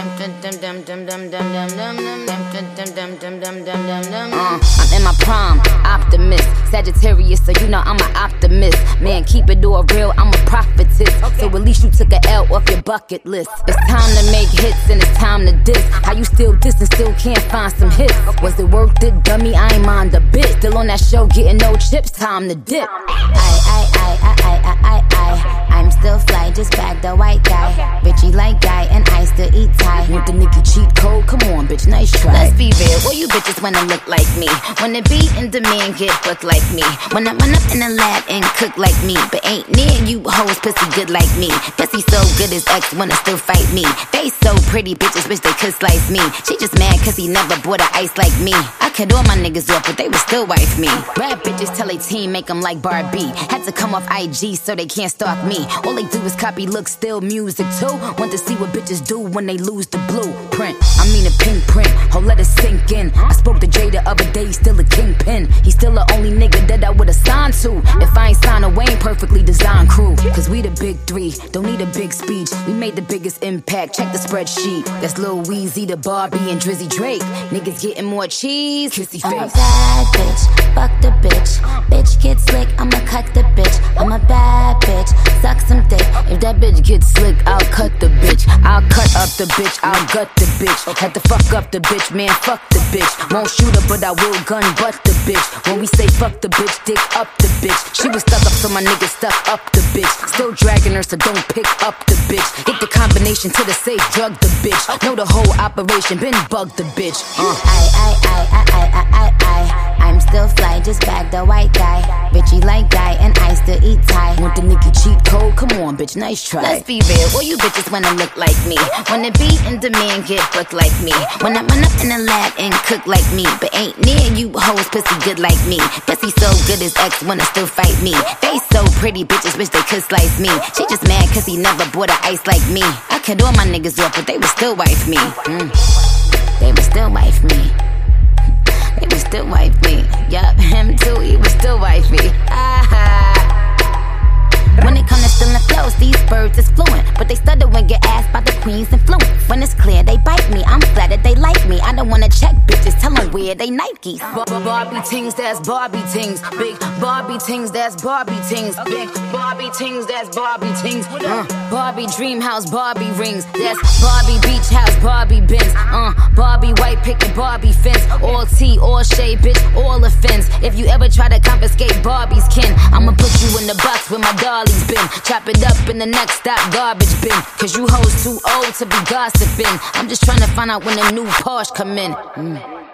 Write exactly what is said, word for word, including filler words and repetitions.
Uh, I'm in my prime, optimist, Sagittarius, so you know I'm an optimist. Man, keep it all real, I'm a prophetess. So at least you took a L off your bucket list. It's time to make hits and it's time to diss. How you still diss and still can't find some hits? Was it worth it, dummy? I ain't mind a bit. Still on that show, getting no chips, time to dip. I, I, I, I, I, I, I, I'm still fly, just bag the white guy. Bitchy like guy, and I still eat Thai. Want the Nicki cheat code? Come on, bitch, nice try. Let's be real, all you bitches wanna look like me. Wanna be in demand, get booked like me. Wanna run up in the lab and cook like me. But ain't near you hoes pussy good like me. Pussy so good his ex wanna still fight me. Face so pretty, bitches wish they could slice me. She just mad cause he never bought a ice like me. I cut all my niggas off, but they would still wife me. Rap bitches tell they team make them like Barbie. Had to come off I G so they can't stalk me. All they do is copy looks, still music too. Want to see what bitches do when they lose the blueprint. I mean a pink print, oh let it sink in. I spoke to Jay the other day, he's still a kingpin. He's still the only nigga that I would've signed to. If I ain't signed a Wayne perfectly designed crew. Cause we the big three, don't need a big speech. We made the biggest impact, check the spreadsheet. That's Lil Weezy, the Barbie, and Drizzy Drake. Niggas getting more cheese, kissy face. I'm a bad bitch, fuck the bitch. Bitch get slick, I'ma cut the bitch. I'm a bad bitch, suck some dick. If that bitch gets slick, I'll cut the bitch. I'll cut up the bitch, I'll gut the bitch. Had to fuck up the bitch, man, fuck the bitch. Won't shoot her, but I will gun butt the bitch. When we say fuck the bitch, dick up the bitch. She was stuck up, so my nigga stuck up the bitch. Still dragging her, so don't pick up the bitch. Hit the combination to the safe, drug the bitch. Know the whole operation, been bug the bitch. Uh. I, I, I, I, I, I, I, I, I'm still fly, just bag the white guy. Bitchy like guy, and I still eat Thai. Want the Nicki cheat code? Come on, bitch, nice try. Let's be real, all you bitches wanna look like me. Wanna be in demand, get booked like me. Wanna run up in the lab and cook like me. But ain't near you hoes pussy good like me. Pussy so good his ex wanna still fight me. Face so pretty, bitches wish they could slice me. She just mad cause he never bought a ice like me. I cut all my niggas off, but they would still wife me. Mm. They would still wife me. They would still wife me. Yup, him too, he would still wife me. Ah. When it comes to stealing flows, these birds is fluent. But they stutter when get asked by the queen's influence. When it's clear they bite me, I'm glad that they like me. I don't wanna check bitches, tell them where they Nikes. Barbie tings, that's Barbie tings. Big Barbie tings, that's Barbie tings. Big Barbie tings, that's Barbie tings. Uh, Barbie dream house, Barbie rings. That's Barbie beach house, Barbie Benz. Uh, Barbie white picket, Barbie fence. All tea, all shade, bitch, all offense. If you ever try to confiscate Barbie's kin, I'ma put you in the box with my dolly's bin. Chop it up in the next stop, garbage bin. Cause you hoes too old to be gossiping. I'm just trying to find out when the new Porsche come in. Mm.